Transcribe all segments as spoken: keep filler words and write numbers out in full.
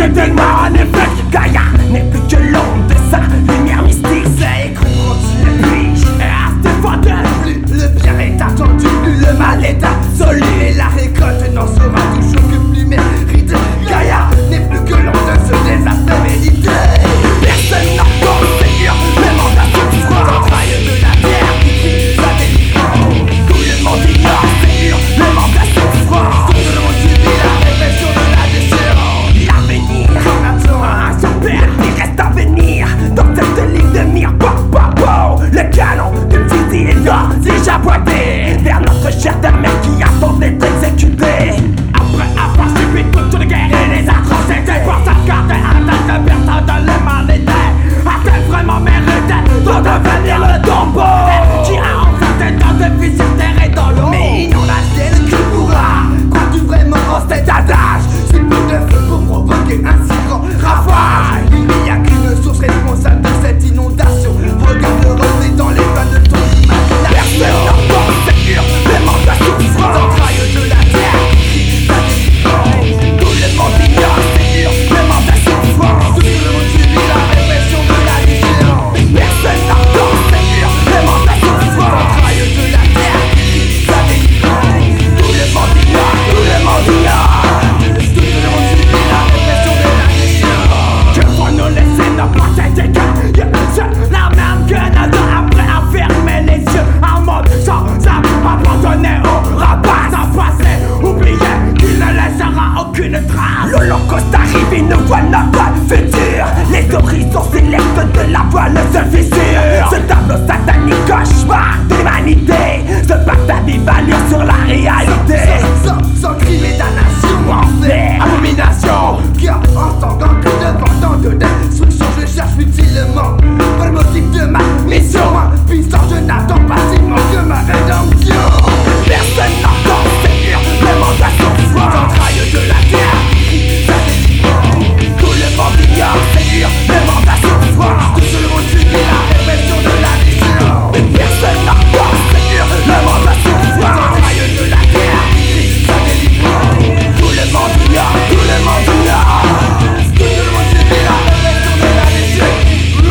c'était moi en effet. Gaïa n'est plus que l'ombre de sa lumière mystique. C'est écrit continue et à Stéphane. Plus le bien est attendu, plus le mal est absolu. Et la récolte n'en sera toujours que plus méritée. Gaïa n'est plus que l'ombre de ce désastre médité. Personne n'a Seigneur, le mandat se froid. Entrailles de la terre qui crie sa délivrance. Tout le monde ignore, Seigneur, le mandat se froid. Tout le monde subit la répression de la déchéance. L'avenir attend son père, il reste à venir. Dans cette ligne de mire, pop, pop, pop. Le canon de fusil est là, déjà pointé vers notre chère mère qui attend d'être exécutée. Après avoir subi toute une guerre et les atrocités, pour sa garde atteinte de personne de l'humanité. A-t-elle vraiment mérité de devenir le tombeau qui a enfanté tant de fils sur terre et dans l'eau? Mais il en a le que pourra. Crois-tu vraiment en cet adage? C'est peu de feu pour provoquer un si grand ravage. Il n'y a qu'une source responsable de cette inondation. Regarde le reflet dans les vagues de ton imagination. Personne n'entend Seigneur, le mandat souffrant. Entrailles de la terre qui sa délivrance. Tout le monde ignore Seigneur, le mandat souffrant. Tout le monde subit la répression de la déchéance. Personne n'entend Seigneur, le mandat souffrant. Entrailles de la terre qui sa délivrance. Tout le monde ignore, tout le monde ignore. Tout le monde subit la répression de la déchéance. Que faut nous laisser ne pas être égarés. C'est la même Canada après à fermer les yeux en mode sans âme, abandonné au rabat, sans passé, oublié qu'il ne laissera aucune trace. L'Holocauste arrive, il nous voit notre futur. Les horizons sélectes de la voile se fissurent. Ce tableau satanique cauchemar de l'humanité se passe à vive allure sur la réalité. Sans, sans, sans crime et damnation, enfer, abomination. Car en tant qu'entrée devant tant de destruction, je cherche futilement pour le motif de ma mission. Puissant, je n'attends pas passivement que ma rédemption. Personne n'entend Seigneur, le mandat souffrant. Entrailles de la terre qui sa délivrance. Tout le monde ignore Seigneur, le mandat souffrant. Tout le monde subit la répression de la déchéance. Mais personne n'entend Seigneur, le mandat souffrant. Entrailles de la terre qui sa délivrance. Tout le monde ignore, tout le monde ignore. Tout le monde subit la répression de la déchéance.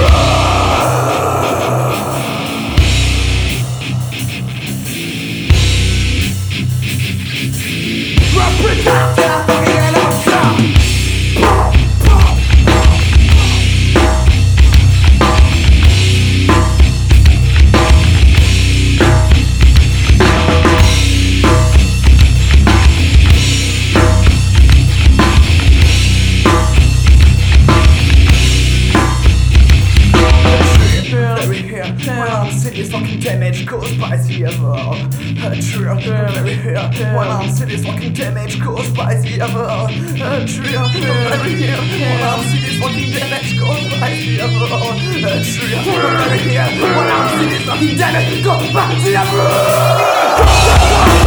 Damage caused by the evil. A tree of very here. One arm cities fucking damage caused by the evil. A tree of very here. One arm cities fucking damage caused by the evil. A tree of very here. One arm cities fucking damage caused by the evil.